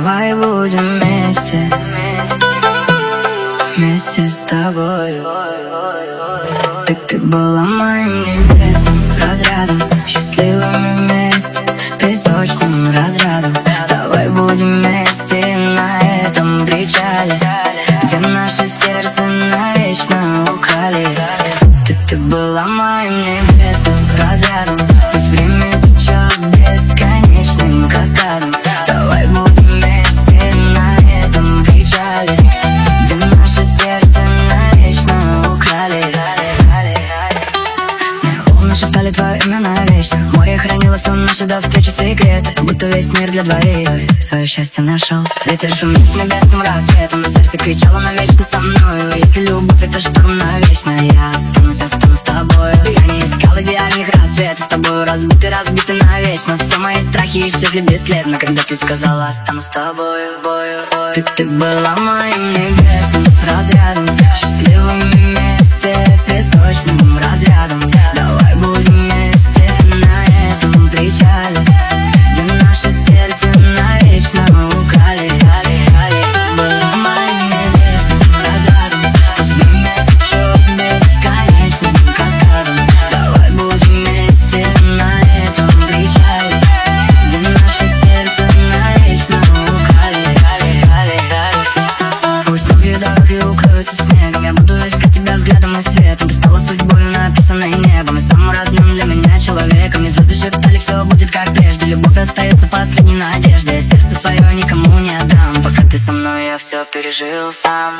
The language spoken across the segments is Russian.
Давай будем вместе, вместе с тобой. Ты была моим небесным разрядом, счастливыми вместе, песочным разрядом. Давай будем вместе на этом причале, где наше сердце навечно укали. Ты была моим небесным разрядом, пусть время течет бесконечным каскадом. Давай будем вместе на этом причале, где наше сердце навечно украли. Мне волны шептали твое имя навечно, море хранило все наши до встречи секреты, будто весь мир для двоих свое счастье нашел. Ветер шумит небесным рассветом, но сердце кричало навечно со мною. Если любовь это шторм навечно, я останусь с тобою. Я не искал идеальных рассветов, с тобою разбиты навечно. Все мои страхи исчезли бесследно, когда ты сказала останусь с тобою. Ты была моим небесным разрядом, счастливым вместе, песочным разрядом. Давай будем вместе на этом причале, где наше сердце навечно украли. Была моим небесным разрядом, пусть время течет бесконечным каскадом. Давай будем вместе на этом причале, где наше сердце навечно украли. Пусть ноги дороги укроются снегом, я буду искать тебя взглядом и светом. Ты стала судьбой, написанной небом, и самым родным для меня человеком. И звезды шептали, все будет как прежде, любовь остается последней надеждой. Я сердце свое никому не отдам, пока ты со мной, я все пережил сам.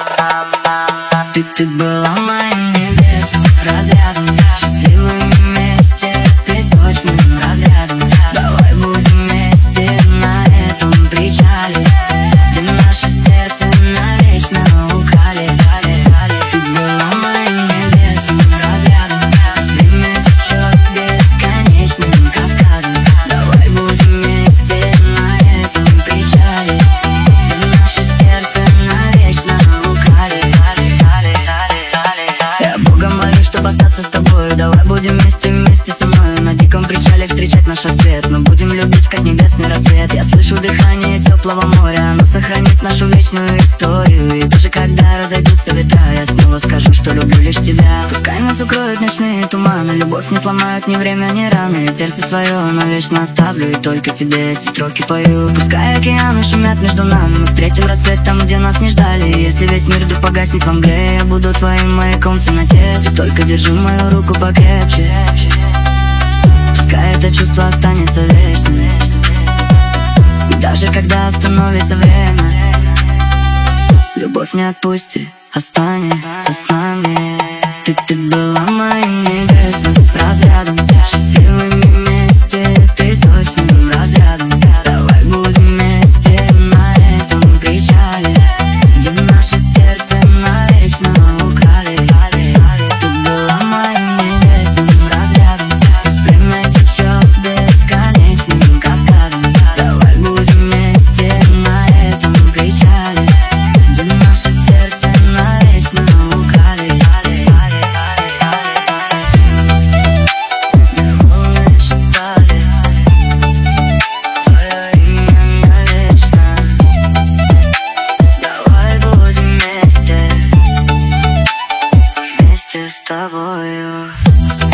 Ты была моим небесным разрядом, счастливыми вместе, песочным разрядом. Давай будем вместе на этом причале, где наше сердце навечно украли. Ты была моим небесным разрядом, время течет бесконечным каскадом. Давай будем вместе на этом причале, где наше сердце навечно украли. Я Богом молюсь, чтобы остаться с тобой. Давай будем вместе со мной на диком причале встречать наш рассвет. Мы будем любить, как небесный рассвет. Я слышу дыхание теплого моря, оно сохранит нашу вечную историю. И даже когда разойдутся ветра, я снова скажу, что люблю лишь тебя. Пускай нас укроют ночные туманы, любовь не сломают ни время, ни раны. Сердце свое навечно оставлю и только тебе эти строки пою. Пускай океаны шумят между нами, мы встретим рассвет там, где нас не ждали. И если весь мир вдруг погаснет во мгле, я буду твоим маяком в темноте. Ты только держи мою руку покрепче, пускай это чувство останется вечно. И даже когда остановится время, любовь не отпусти, останется с нами. Ты была моим небесным разрядом, счастливыми вместе, песочным разрядом. Давай будем вместе на этом причале, где наше сердце навечно украли. Ты была моим небесным разрядом, пусть время течет бесконечным каскадом. Давай будем вместе на этом причале, где наше сердце навечно украли. Мне волны шептали твое имя навечно. Давай будем вместе, вместе с тобою.